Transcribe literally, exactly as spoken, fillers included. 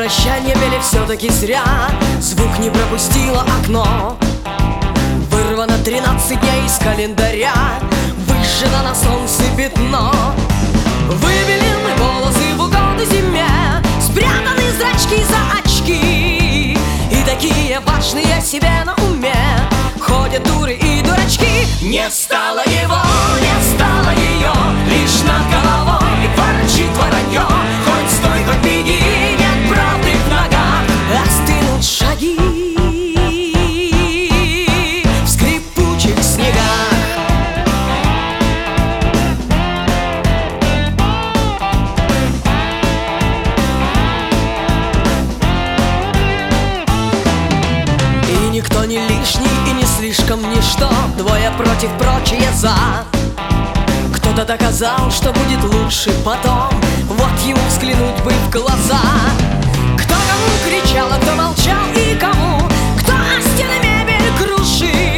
прощание пели все-таки зря. Звук не пропустило окно. Вырвано тринадцать дней из календаря. Выжжено на солнце пятно. Выбелены волосы в угоду зиме. Спрятаны зрачки за очки. И такие важные себе на уме ходят дуры и дурачки. Не стало его, не стало ее, лишь над головой ворчит воронье. Хоть стой, хоть беги, нет правды в ногах. Остынут шаги в скрипучих снегах. И никто не лишний и не слишком ничто. Двое против, прочие за. Кто-то доказал, что будет лучше потом. Вот ему взглянуть бы в глаза. Кто кому кричал, а кто молчал и кому. Кто о стены мебель крушил.